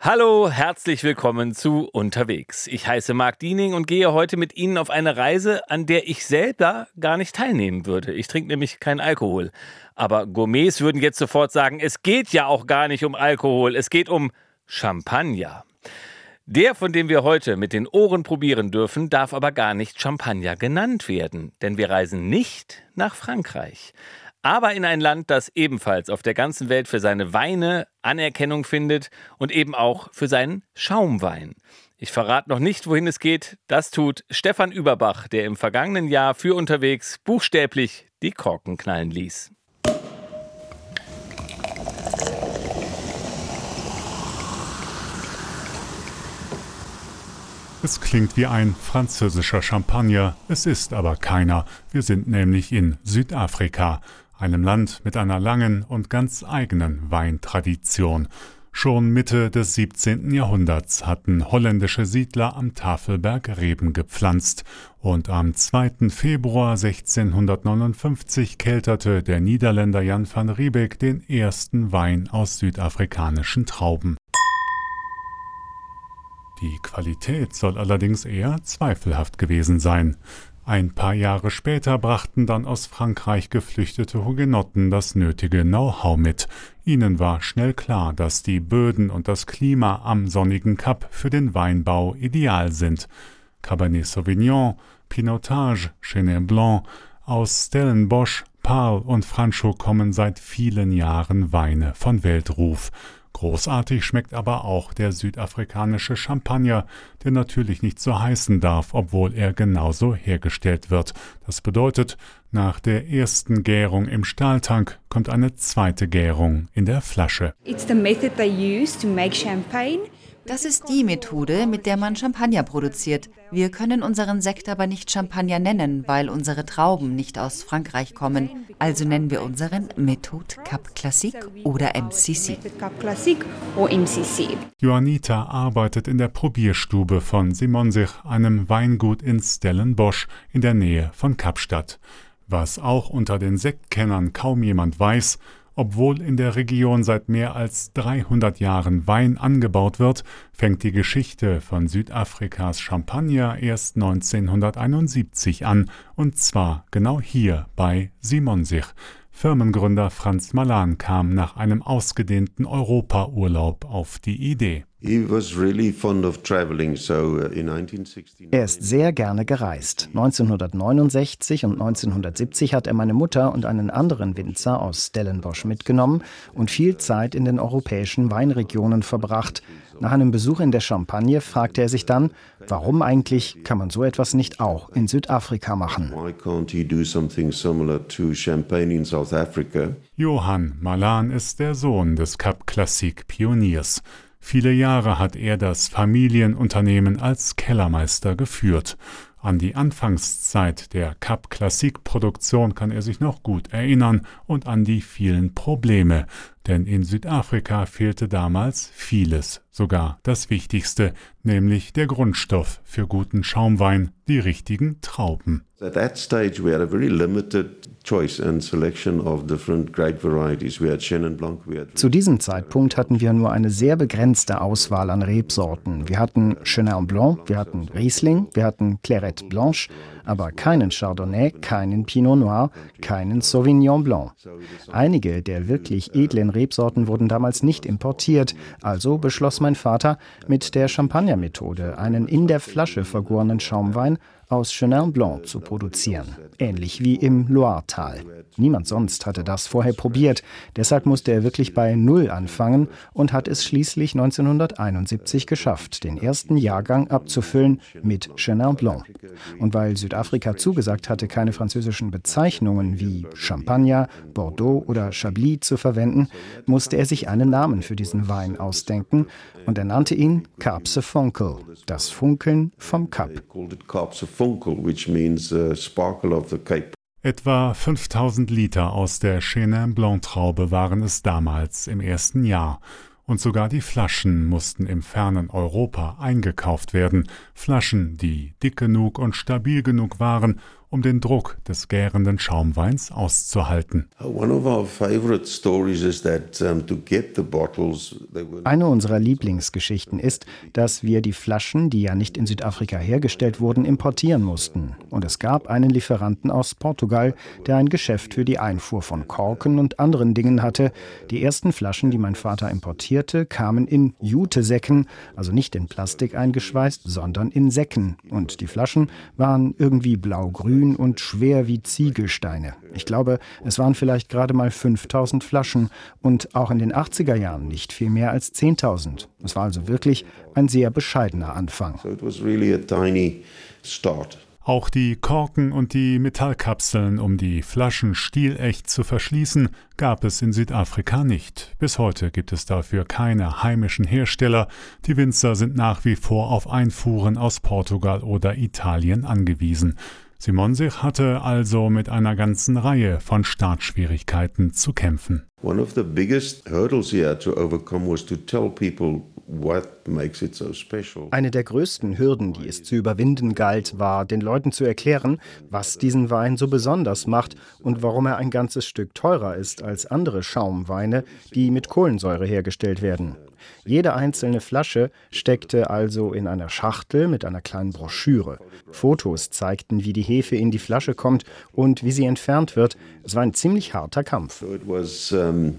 Hallo, herzlich willkommen zu Unterwegs. Ich heiße Marc Diening und gehe heute mit Ihnen auf eine Reise, an der ich selber gar nicht teilnehmen würde. Ich trinke nämlich keinen Alkohol. Aber Gourmets würden jetzt sofort sagen, es geht ja auch gar nicht um Alkohol, es geht um Champagner. Der, von dem wir heute mit den Ohren probieren dürfen, darf aber gar nicht Champagner genannt werden, denn wir reisen nicht nach Frankreich, aber in ein Land, das ebenfalls auf der ganzen Welt für seine Weine Anerkennung findet und eben auch für seinen Schaumwein. Ich verrate noch nicht, wohin es geht. Das tut Stefan Überbach, der im vergangenen Jahr für Unterwegs buchstäblich die Korken knallen ließ. Es klingt wie ein französischer Champagner, es ist aber keiner. Wir sind nämlich in Südafrika, einem Land mit einer langen und ganz eigenen Weintradition. Schon Mitte des 17. Jahrhunderts hatten holländische Siedler am Tafelberg Reben gepflanzt und am 2. Februar 1659 kelterte der Niederländer Jan van Riebeeck den ersten Wein aus südafrikanischen Trauben. Die Qualität soll allerdings eher zweifelhaft gewesen sein. Ein paar Jahre später brachten dann aus Frankreich geflüchtete Hugenotten das nötige Know-how mit. Ihnen war schnell klar, dass die Böden und das Klima am sonnigen Kap für den Weinbau ideal sind. Cabernet Sauvignon, Pinotage, Chenin Blanc, aus Stellenbosch, Paarl und Franschhoek kommen seit vielen Jahren Weine von Weltruf. Großartig schmeckt aber auch der südafrikanische Champagner, der natürlich nicht so heißen darf, obwohl er genauso hergestellt wird. Das bedeutet, nach der ersten Gärung im Stahltank kommt eine zweite Gärung in der Flasche. Das ist die Methode, mit der man Champagner produziert. Wir können unseren Sekt aber nicht Champagner nennen, weil unsere Trauben nicht aus Frankreich kommen. Also nennen wir unseren Méthode Cap Classique oder MCC. Johannita arbeitet in der Probierstube von Simonsich, einem Weingut in Stellenbosch in der Nähe von Kapstadt. Was auch unter den Sektkennern kaum jemand weiß: Obwohl in der Region seit mehr als 300 Jahren Wein angebaut wird, fängt die Geschichte von Südafrikas Champagner erst 1971 an, und zwar genau hier bei Simonsich. Firmengründer Frans Malan kam nach einem ausgedehnten Europaurlaub auf die Idee. Er ist sehr gerne gereist. 1969 und 1970 hat er meine Mutter und einen anderen Winzer aus Stellenbosch mitgenommen und viel Zeit in den europäischen Weinregionen verbracht. Nach einem Besuch in der Champagne fragte er sich dann, warum eigentlich kann man so etwas nicht auch in Südafrika machen? Johann Malan ist der Sohn des Cap Classique Pioniers. Viele Jahre hat er das Familienunternehmen als Kellermeister geführt. An die Anfangszeit der Cap Classique Produktion kann er sich noch gut erinnern und an die vielen Probleme. Denn in Südafrika fehlte damals vieles, sogar das Wichtigste, nämlich der Grundstoff für guten Schaumwein, die richtigen Trauben. At that stage we had a very limited choice and selection of different grape varieties. We had Chenin Blanc. Zu diesem Zeitpunkt hatten wir nur eine sehr begrenzte Auswahl an Rebsorten. Wir hatten Chenin Blanc, wir hatten Riesling, wir hatten Clairette Blanche, aber keinen Chardonnay, keinen Pinot Noir, keinen Sauvignon Blanc. Einige der wirklich edlen Rebsorten wurden damals nicht importiert, also beschloss mein Vater, mit der Champagner-Methode einen in der Flasche vergorenen Schaumwein aus Chenin Blanc zu produzieren, ähnlich wie im Loiretal. Niemand sonst hatte das vorher probiert, deshalb musste er wirklich bei Null anfangen und hat es schließlich 1971 geschafft, den ersten Jahrgang abzufüllen mit Chenin Blanc. Und weil Südafrika zugesagt hatte, keine französischen Bezeichnungen wie Champagner, Bordeaux oder Chablis zu verwenden, musste er sich einen Namen für diesen Wein ausdenken und er nannte ihn Kaapse Funkel, das Funkeln vom Kap. Etwa 5000 Liter aus der Chenin Blanc Traube waren es damals im ersten Jahr. Und sogar die Flaschen mussten im fernen Europa eingekauft werden. Flaschen, die dick genug und stabil genug waren, um den Druck des gärenden Schaumweins auszuhalten. Eine unserer Lieblingsgeschichten ist, dass wir die Flaschen, die ja nicht in Südafrika hergestellt wurden, importieren mussten. Und es gab einen Lieferanten aus Portugal, der ein Geschäft für die Einfuhr von Korken und anderen Dingen hatte. Die ersten Flaschen, die mein Vater importierte, kamen in Jutesäcken, also nicht in Plastik eingeschweißt, sondern in Säcken. Und die Flaschen waren irgendwie blau-grün und schwer wie Ziegelsteine. Ich glaube, es waren vielleicht gerade mal 5.000 Flaschen und auch in den 80er Jahren nicht viel mehr als 10.000. Es war also wirklich ein sehr bescheidener Anfang. So it was really a tiny start. Auch die Korken und die Metallkapseln, um die Flaschen stilecht zu verschließen, gab es in Südafrika nicht. Bis heute gibt es dafür keine heimischen Hersteller. Die Winzer sind nach wie vor auf Einfuhren aus Portugal oder Italien angewiesen. Simonsich hatte also mit einer ganzen Reihe von Startschwierigkeiten zu kämpfen. One of the biggest hurdles he had to overcome was to tell people what makes it so special. Eine der größten Hürden, die es zu überwinden galt, war, den Leuten zu erklären, was diesen Wein so besonders macht und warum er ein ganzes Stück teurer ist als andere Schaumweine, die mit Kohlensäure hergestellt werden. Jede einzelne Flasche steckte also in einer Schachtel mit einer kleinen Broschüre. Fotos zeigten, wie die Hefe in die Flasche kommt und wie sie entfernt wird. Es war ein ziemlich harter Kampf. So it was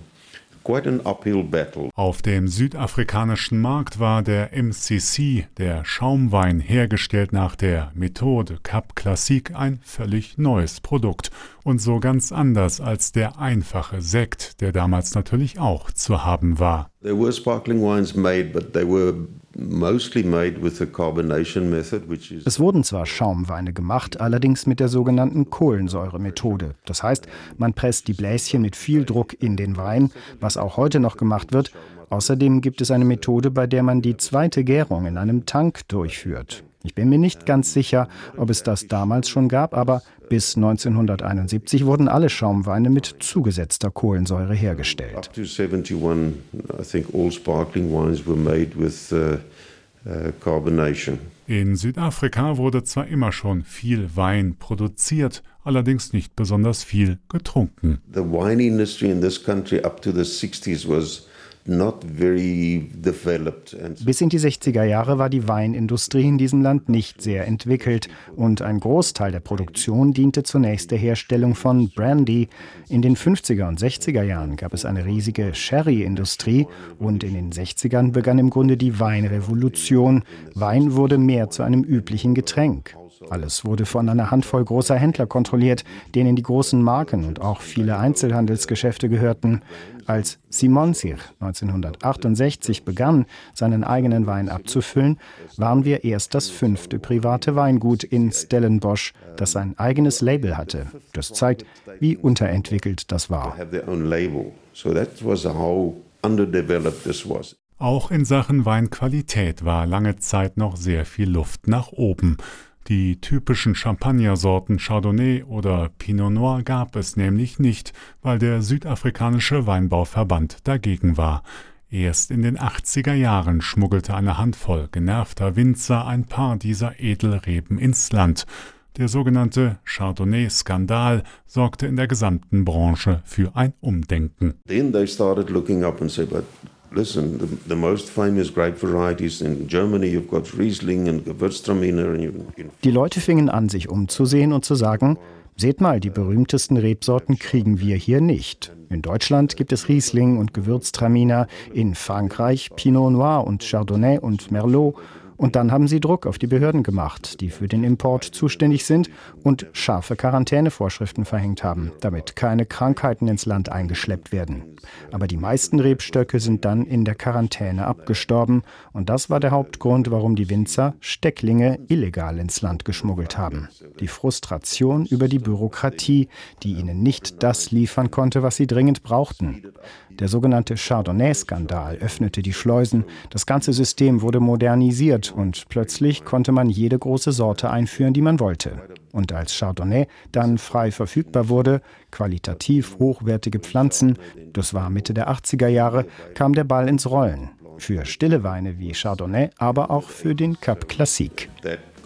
quite an uphill battle. Auf dem südafrikanischen Markt war der MCC, der Schaumwein, hergestellt nach der Methode Cap Classique, ein völlig neues Produkt und so ganz anders als der einfache Sekt, der damals natürlich auch zu haben war. There were sparkling wines made, but they were mostly made with the carbonation method, which is. Es wurden zwar Schaumweine gemacht, allerdings mit der sogenannten Kohlensäuremethode. Das heißt, man presst die Bläschen mit viel Druck in den Wein, was auch heute noch gemacht wird. Außerdem gibt es eine Methode, bei der man die zweite Gärung in einem Tank durchführt. Ich bin mir nicht ganz sicher, ob es das damals schon gab, aber bis 1971 wurden alle Schaumweine mit zugesetzter Kohlensäure hergestellt. Up to 71, I think all sparkling wines were made with carbonation. In Südafrika wurde zwar immer schon viel Wein produziert, allerdings nicht besonders viel getrunken. The wine industry in this country up to the 60s was not very developed. Bis in die 60er Jahre war die Weinindustrie in diesem Land nicht sehr entwickelt und ein Großteil der Produktion diente zunächst der Herstellung von Brandy. In den 50er und 60er Jahren gab es eine riesige Sherry-Industrie und in den 60ern begann im Grunde die Weinrevolution. Wein wurde mehr zu einem üblichen Getränk. Alles wurde von einer Handvoll großer Händler kontrolliert, denen die großen Marken und auch viele Einzelhandelsgeschäfte gehörten. Als Simonsich 1968 begann, seinen eigenen Wein abzufüllen, waren wir erst das 5. private Weingut in Stellenbosch, das sein eigenes Label hatte. Das zeigt, wie unterentwickelt das war. Auch in Sachen Weinqualität war lange Zeit noch sehr viel Luft nach oben. Die typischen Champagnersorten Chardonnay oder Pinot Noir gab es nämlich nicht, weil der südafrikanische Weinbauverband dagegen war. Erst in den 80er Jahren schmuggelte eine Handvoll genervter Winzer ein paar dieser Edelreben ins Land. Der sogenannte Chardonnay-Skandal sorgte in der gesamten Branche für ein Umdenken. Then they started looking up and said, but listen, the most famous grape varieties in Germany, you've got Riesling and Gewürztraminer. Die Leute fingen an, sich umzusehen und zu sagen, seht mal, die berühmtesten Rebsorten kriegen wir hier nicht. In Deutschland gibt es Riesling und Gewürztraminer, in Frankreich Pinot Noir und Chardonnay und Merlot. Und dann haben sie Druck auf die Behörden gemacht, die für den Import zuständig sind und scharfe Quarantänevorschriften verhängt haben, damit keine Krankheiten ins Land eingeschleppt werden. Aber die meisten Rebstöcke sind dann in der Quarantäne abgestorben und das war der Hauptgrund, warum die Winzer Stecklinge illegal ins Land geschmuggelt haben. Die Frustration über die Bürokratie, die ihnen nicht das liefern konnte, was sie dringend brauchten. Der sogenannte Chardonnay-Skandal öffnete die Schleusen, das ganze System wurde modernisiert und plötzlich konnte man jede große Sorte einführen, die man wollte. Und als Chardonnay dann frei verfügbar wurde, qualitativ hochwertige Pflanzen, das war Mitte der 80er Jahre, kam der Ball ins Rollen. Für stille Weine wie Chardonnay, aber auch für den Cap Classique. That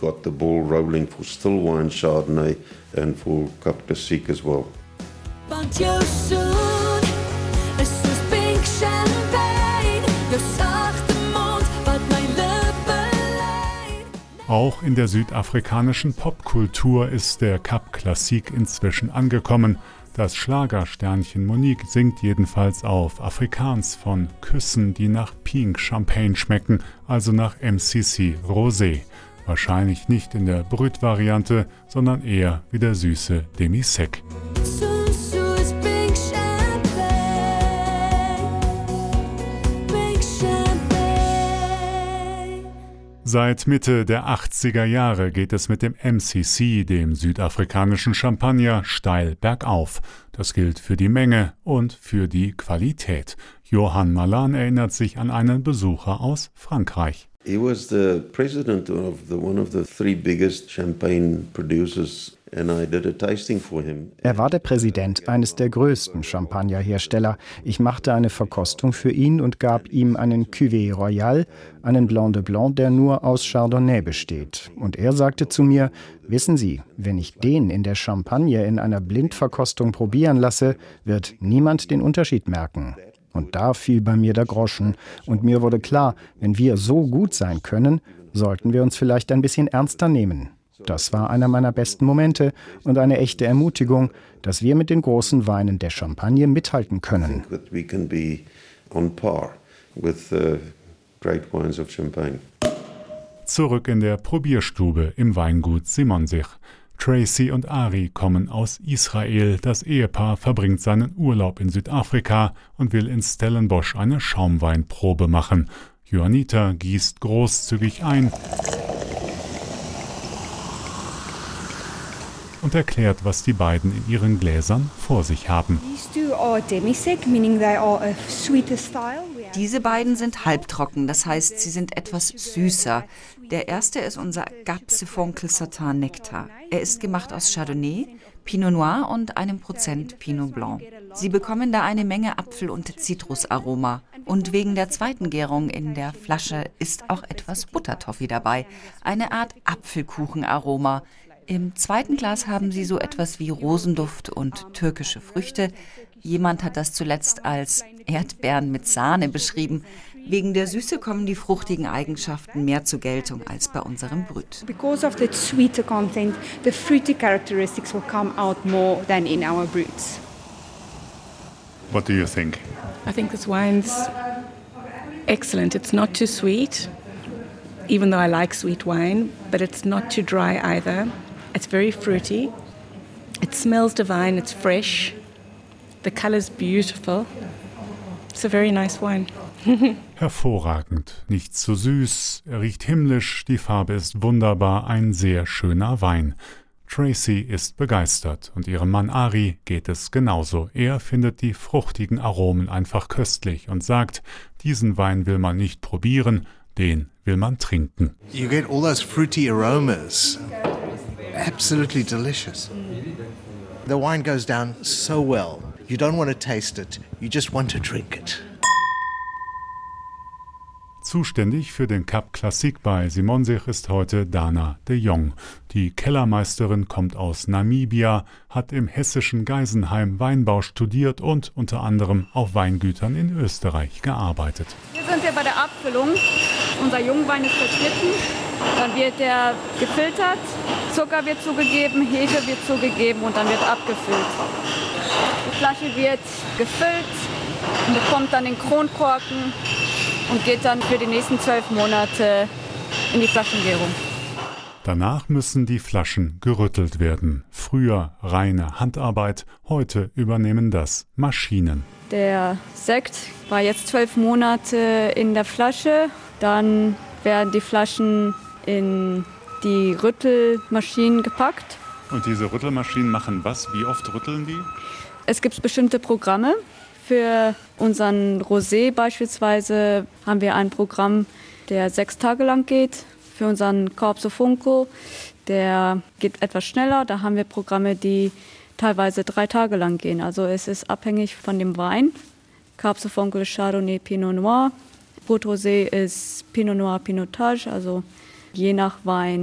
got the ball rolling for still wine Chardonnay and for Cap Classique as well. Want jou zoen, is soos pink champagne, jou sagte Mond, wat my lippe lei. Auch in der südafrikanischen Popkultur ist der Cap Classique inzwischen angekommen. Das Schlagersternchen Monique singt jedenfalls auf Afrikaans von Küssen, die nach Pink Champagne schmecken, also nach MCC Rosé. Wahrscheinlich nicht in der Brüt-Variante, sondern eher wie der süße Demi-Sec. Seit Mitte der 80er Jahre geht es mit dem MCC, dem südafrikanischen Champagner, steil bergauf. Das gilt für die Menge und für die Qualität. Johann Malan erinnert sich an einen Besucher aus Frankreich. He was the president of one of the three biggest champagne producers, and I did a tasting for him. Er war der Präsident eines der größten Champagnerhersteller. Ich machte eine Verkostung für ihn und gab ihm einen Cuvée Royal, einen Blanc de Blanc, der nur aus Chardonnay besteht. Und er sagte zu mir, wissen Sie, wenn ich den in der Champagne in einer Blindverkostung probieren lasse, wird niemand den Unterschied merken. Und da fiel bei mir der Groschen und mir wurde klar, wenn wir so gut sein können, sollten wir uns vielleicht ein bisschen ernster nehmen. Das war einer meiner besten Momente und eine echte Ermutigung, dass wir mit den großen Weinen der Champagne mithalten können. Zurück in der Probierstube im Weingut Simonsich. Tracy und Ari kommen aus Israel. Das Ehepaar verbringt seinen Urlaub in Südafrika und will in Stellenbosch eine Schaumweinprobe machen. Johannita gießt großzügig ein und erklärt, was die beiden in ihren Gläsern vor sich haben. Diese beiden sind halbtrocken, das heißt, sie sind etwas süßer. Der erste ist unser Gapsifonkel Satin Nektar. Er ist gemacht aus Chardonnay, Pinot Noir und 1% Pinot Blanc. Sie bekommen da eine Menge Apfel- und Zitrusaroma. Und wegen der zweiten Gärung in der Flasche ist auch etwas Buttertoffee dabei, eine Art Apfelkuchenaroma. Im zweiten Glas haben sie so etwas wie Rosenduft und türkische Früchte. Jemand hat das zuletzt als Erdbeeren mit Sahne beschrieben. Wegen der Süße kommen die fruchtigen Eigenschaften mehr zur Geltung als bei unserem Brüt. Because of the sweeter content, the fruity characteristics will come out more than in our brutes. What do you think? I think this wine's excellent. It's not too sweet, even though I like sweet wine, but it's not too dry either. It's very fruity. It smells divine. It's fresh. The color's beautiful. It's a very nice wine. Hervorragend, nicht zu süß, er riecht himmlisch, die Farbe ist wunderbar, ein sehr schöner Wein. Tracy ist begeistert und ihrem Mann Ari geht es genauso. Er findet die fruchtigen Aromen einfach köstlich und sagt, diesen Wein will man nicht probieren, den will man trinken. You get all those fruity aromas. Absolutely delicious. The wine goes down so well. You don't want to taste it, you just want to drink it. Zuständig für den Cap Classique bei Simonsich ist heute Dana de Jong. Die Kellermeisterin kommt aus Namibia, hat im hessischen Geisenheim Weinbau studiert und unter anderem auf Weingütern in Österreich gearbeitet. Hier sind wir bei der Abfüllung. Unser Jungwein ist verschnitten, dann wird er gefiltert, Zucker wird zugegeben, Hefe wird zugegeben und dann wird abgefüllt. Die Flasche wird gefüllt und bekommt dann den Kronkorken und geht dann für die nächsten 12 Monate in die Flaschengärung. Danach müssen die Flaschen gerüttelt werden. Früher reine Handarbeit, heute übernehmen das Maschinen. Der Sekt war jetzt 12 Monate in der Flasche. Dann werden die Flaschen in die Rüttelmaschinen gepackt. Und diese Rüttelmaschinen machen was? Wie oft rütteln die? Es gibt bestimmte Programme. Für unseren Rosé beispielsweise haben wir ein Programm, der 6 Tage lang geht. Für unseren Corso Funco, der geht etwas schneller. Da haben wir Programme, die teilweise 3 Tage lang gehen. Also es ist abhängig von dem Wein. Corso Funco ist Chardonnay, Pinot Noir. Brut Rosé ist Pinot Noir, Pinotage. Also je nach Wein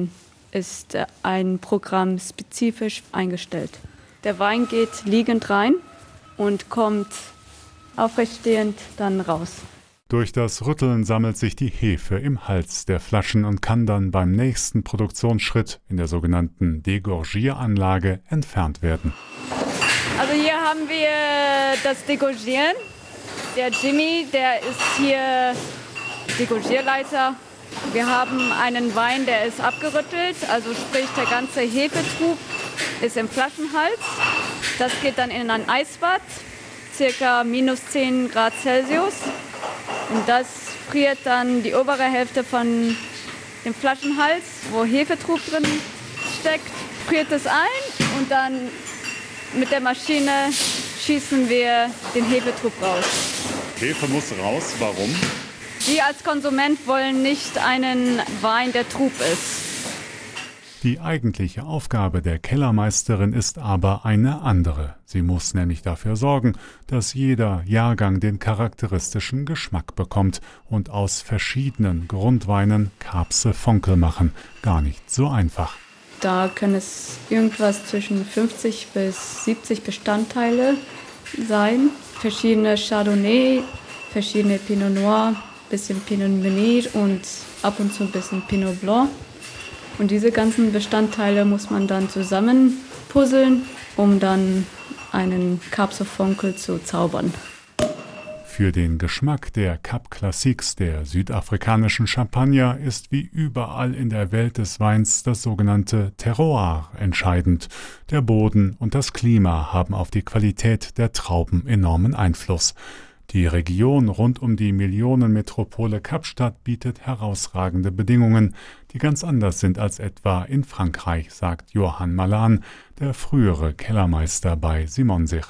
ist ein Programm spezifisch eingestellt. Der Wein geht liegend rein und kommt aufrechtstehend dann raus. Durch das Rütteln sammelt sich die Hefe im Hals der Flaschen und kann dann beim nächsten Produktionsschritt in der sogenannten Degorgieranlage entfernt werden. Also hier haben wir das Degorgieren. Der Jimmy, der ist hier Degorgierleiter. Wir haben einen Wein, der ist abgerüttelt, also sprich der ganze Hefetrub ist im Flaschenhals. Das geht dann in ein Eisbad, circa -10 Grad Celsius. Und das friert dann die obere Hälfte von dem Flaschenhals, wo Hefetrub drin steckt, friert es ein und dann mit der Maschine schießen wir den Hefetrub raus. Hefe muss raus, warum? Wir als Konsument wollen nicht einen Wein, der trub ist. Die eigentliche Aufgabe der Kellermeisterin ist aber eine andere. Sie muss nämlich dafür sorgen, dass jeder Jahrgang den charakteristischen Geschmack bekommt und aus verschiedenen Grundweinen Kapse Vonkel machen. Gar nicht so einfach. Da können es irgendwas zwischen 50 bis 70 Bestandteile sein. Verschiedene Chardonnay, verschiedene Pinot Noir, bisschen Pinot Meunier und ab und zu ein bisschen Pinot Blanc. Und diese ganzen Bestandteile muss man dann zusammen puzzeln, um dann einen Kapse Vonkel zu zaubern. Für den Geschmack der Cap Classiques, der südafrikanischen Champagner, ist wie überall in der Welt des Weins das sogenannte Terroir entscheidend. Der Boden und das Klima haben auf die Qualität der Trauben enormen Einfluss. Die Region rund um die Millionenmetropole Kapstadt bietet herausragende Bedingungen, die ganz anders sind als etwa in Frankreich, sagt Johann Malan, der frühere Kellermeister bei Simonsich.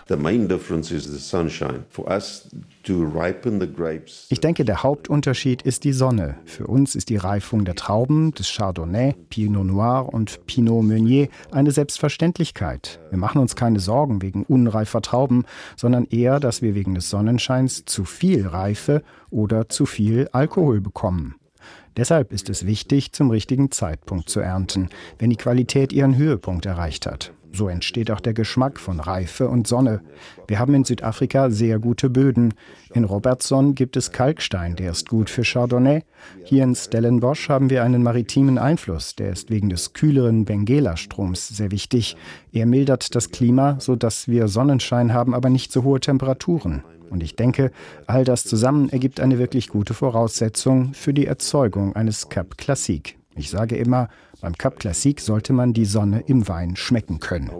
Ich denke, der Hauptunterschied ist die Sonne. Für uns ist die Reifung der Trauben, des Chardonnay, Pinot Noir und Pinot Meunier eine Selbstverständlichkeit. Wir machen uns keine Sorgen wegen unreifer Trauben, sondern eher, dass wir wegen des Sonnenscheins zu viel Reife oder zu viel Alkohol bekommen. Deshalb ist es wichtig, zum richtigen Zeitpunkt zu ernten, wenn die Qualität ihren Höhepunkt erreicht hat. So entsteht auch der Geschmack von Reife und Sonne. Wir haben in Südafrika sehr gute Böden. In Robertson gibt es Kalkstein, der ist gut für Chardonnay. Hier in Stellenbosch haben wir einen maritimen Einfluss, der ist wegen des kühleren Benguela-Stroms sehr wichtig. Er mildert das Klima, sodass wir Sonnenschein haben, aber nicht so hohe Temperaturen. Und ich denke, all das zusammen ergibt eine wirklich gute Voraussetzung für die Erzeugung eines Cap Classique. Ich sage immer, beim Cap Classique sollte man die Sonne im Wein schmecken können.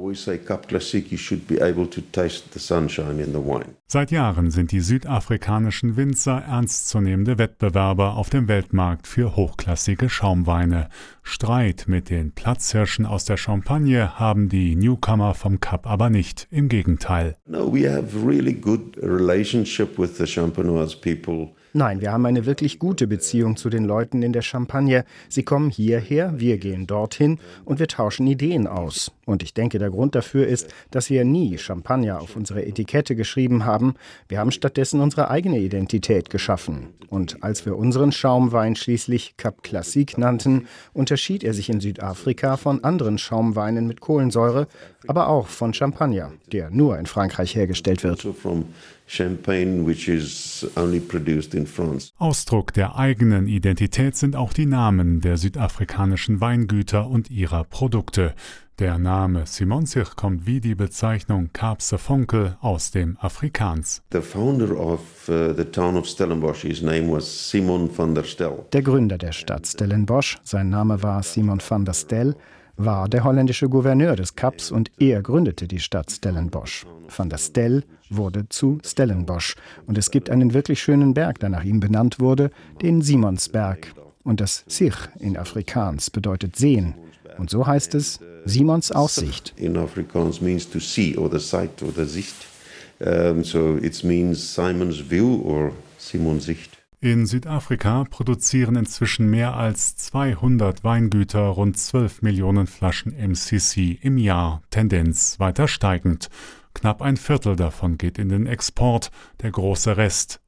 Seit Jahren sind die südafrikanischen Winzer ernstzunehmende Wettbewerber auf dem Weltmarkt für hochklassige Schaumweine. Streit mit den Platzhirschen aus der Champagne haben die Newcomer vom Cap aber nicht. Im Gegenteil. No, we have really good relationship with the Champenoise people. Nein, wir haben eine wirklich gute Beziehung zu den Leuten in der Champagne. Sie kommen hierher, wir gehen dorthin und wir tauschen Ideen aus. Und ich denke, der Grund dafür ist, dass wir nie Champagner auf unsere Etikette geschrieben haben. Wir haben stattdessen unsere eigene Identität geschaffen. Und als wir unseren Schaumwein schließlich Cap Classique nannten, unterschied er sich in Südafrika von anderen Schaumweinen mit Kohlensäure, aber auch von Champagner, der nur in Frankreich hergestellt wird. Champagne, which is only produced in France. Ausdruck der eigenen Identität sind auch die Namen der südafrikanischen Weingüter und ihrer Produkte. Der Name Simonsich kommt wie die Bezeichnung Kapse Vonkel aus dem Afrikaans. The founder of the town of Stellenbosch, his name was Simon van der Stel. Der Gründer der Stadt Stellenbosch, sein Name war Simon van der Stel, war der holländische Gouverneur des Kaps und er gründete die Stadt Stellenbosch. Van der Stel wurde zu Stellenbosch und es gibt einen wirklich schönen Berg, der nach ihm benannt wurde, den Simonsberg. Und das Sich in Afrikaans bedeutet sehen. Und so heißt es Simons Aussicht. In Afrikaans means to see or the sight or the Sicht. So it means Simon's view or Simons Sicht. In Südafrika produzieren inzwischen mehr als 200 Weingüter rund 12 Millionen Flaschen MCC im Jahr, Tendenz weiter steigend. Knapp ein Viertel davon geht in den Export, der große Rest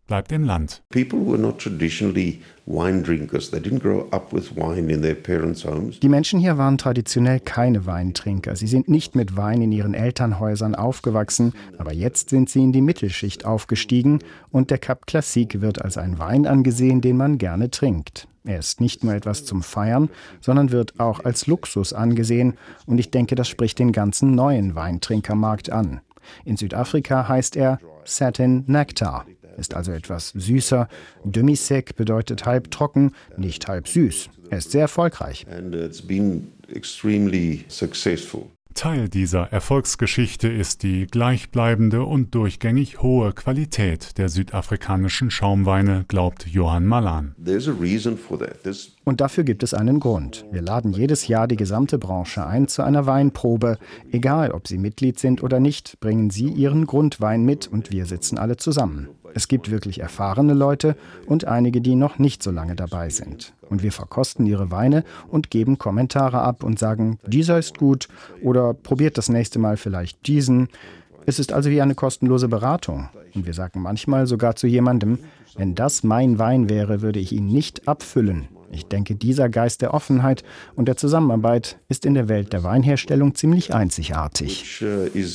bleibt im Land. People were not traditionally wine drinkers. They didn't grow up with wine in their parents' homes. Die Menschen hier waren traditionell keine Weintrinker. Sie sind nicht mit Wein in ihren Elternhäusern aufgewachsen, aber jetzt sind sie in die Mittelschicht aufgestiegen und der Cap Classique wird als ein Wein angesehen, den man gerne trinkt. Er ist nicht nur etwas zum Feiern, sondern wird auch als Luxus angesehen und ich denke, das spricht den ganzen neuen Weintrinkermarkt an. In Südafrika heißt er Satin Nectar, ist also etwas süßer. Demi-sec bedeutet halb trocken, nicht halb süß. Er ist sehr erfolgreich. And it's been extremely successful. Teil dieser Erfolgsgeschichte ist die gleichbleibende und durchgängig hohe Qualität der südafrikanischen Schaumweine, glaubt Johann Malan. There's a reason for that. Und dafür gibt es einen Grund. Wir laden jedes Jahr die gesamte Branche ein zu einer Weinprobe. Egal, ob Sie Mitglied sind oder nicht, bringen Sie Ihren Grundwein mit und wir sitzen alle zusammen. Es gibt wirklich erfahrene Leute und einige, die noch nicht so lange dabei sind. Und wir verkosten ihre Weine und geben Kommentare ab und sagen, dieser ist gut oder probiert das nächste Mal vielleicht diesen. Es ist also wie eine kostenlose Beratung. Und wir sagen manchmal sogar zu jemandem, wenn das mein Wein wäre, würde ich ihn nicht abfüllen. Ich denke, dieser Geist der Offenheit und der Zusammenarbeit ist in der Welt der Weinherstellung ziemlich einzigartig.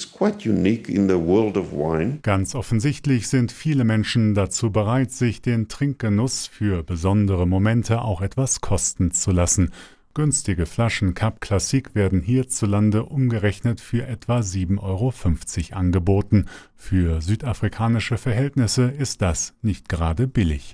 Ganz offensichtlich sind viele Menschen dazu bereit, sich den Trinkgenuss für besondere Momente auch etwas kosten zu lassen. Günstige Flaschen Cap Classique werden hierzulande umgerechnet für etwa 7,50 € angeboten. Für südafrikanische Verhältnisse ist das nicht gerade billig.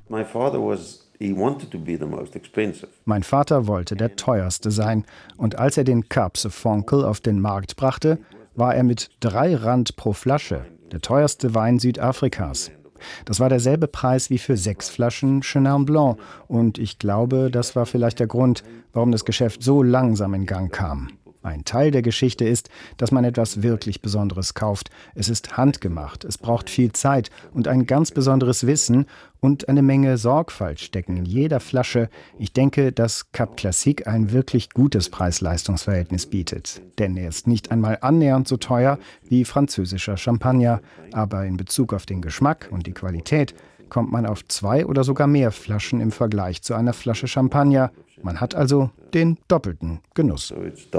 Mein Vater wollte der teuerste sein und als er den Cap Fonkel auf den Markt brachte, war er mit 3 Rand pro Flasche der teuerste Wein Südafrikas. Das war derselbe Preis wie für 6 Flaschen Chenin Blanc und ich glaube, das war vielleicht der Grund, warum das Geschäft so langsam in Gang kam. Ein Teil der Geschichte ist, dass man etwas wirklich Besonderes kauft. Es ist handgemacht, es braucht viel Zeit und ein ganz besonderes Wissen und eine Menge Sorgfalt stecken in jeder Flasche. Ich denke, dass Cap Classique ein wirklich gutes Preis-Leistungs-Verhältnis bietet. Denn er ist nicht einmal annähernd so teuer wie französischer Champagner. Aber in Bezug auf den Geschmack und die Qualität kommt man auf 2 oder sogar mehr Flaschen im Vergleich zu einer Flasche Champagner. Man hat also den doppelten Genuss.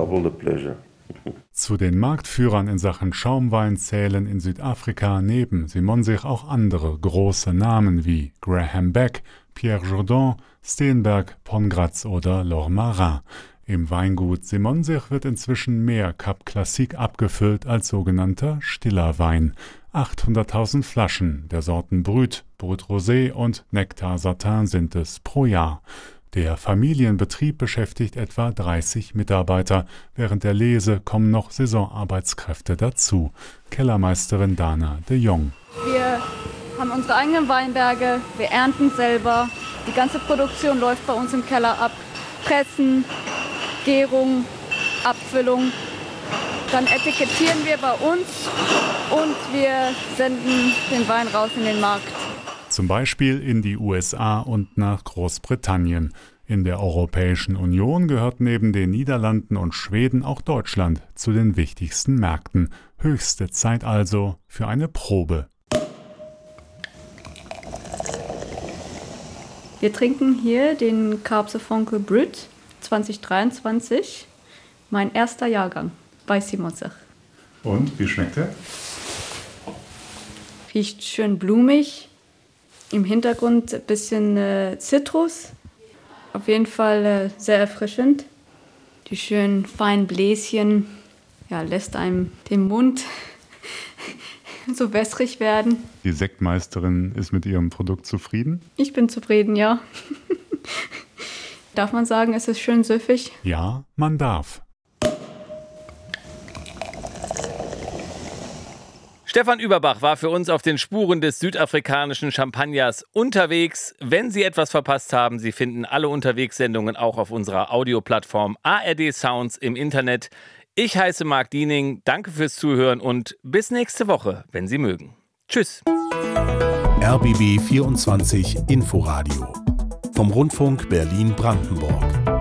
Zu den Marktführern in Sachen Schaumwein zählen in Südafrika neben Simonsich auch andere große Namen wie Graham Beck, Pierre Jourdan, Steenberg, Pongratz oder L'Ormarin. Im Weingut Simonsich wird inzwischen mehr Cap Classique abgefüllt als sogenannter stiller Wein. 800.000 Flaschen der Sorten Brut, Brut Rosé und Nectar Satin sind es pro Jahr. Der Familienbetrieb beschäftigt etwa 30 Mitarbeiter. Während der Lese kommen noch Saisonarbeitskräfte dazu. Kellermeisterin Dana de Jong. Wir haben unsere eigenen Weinberge, wir ernten selber. Die ganze Produktion läuft bei uns im Keller ab. Pressen, Gärung, Abfüllung. Dann etikettieren wir bei uns und wir senden den Wein raus in den Markt. Zum Beispiel in die USA und nach Großbritannien. In der Europäischen Union gehört neben den Niederlanden und Schweden auch Deutschland zu den wichtigsten Märkten. Höchste Zeit also für eine Probe. Wir trinken hier den Cap Fonkel Brut 2023, mein erster Jahrgang bei Simonsich. Und, wie schmeckt er? Riecht schön blumig, im Hintergrund ein bisschen Zitrus, auf jeden Fall sehr erfrischend. Die schönen feinen Bläschen, ja, lässt einem den Mund so wässrig werden. Die Sektmeisterin ist mit ihrem Produkt zufrieden? Ich bin zufrieden, ja. Darf man sagen, es ist schön süffig? Ja, man darf. Stefan Überbach war für uns auf den Spuren des südafrikanischen Champagners unterwegs. Wenn Sie etwas verpasst haben, Sie finden alle Unterwegssendungen auch auf unserer Audioplattform ARD Sounds im Internet. Ich heiße Marc Diening, danke fürs Zuhören und bis nächste Woche, wenn Sie mögen. Tschüss. RBB 24 Inforadio vom Rundfunk Berlin-Brandenburg.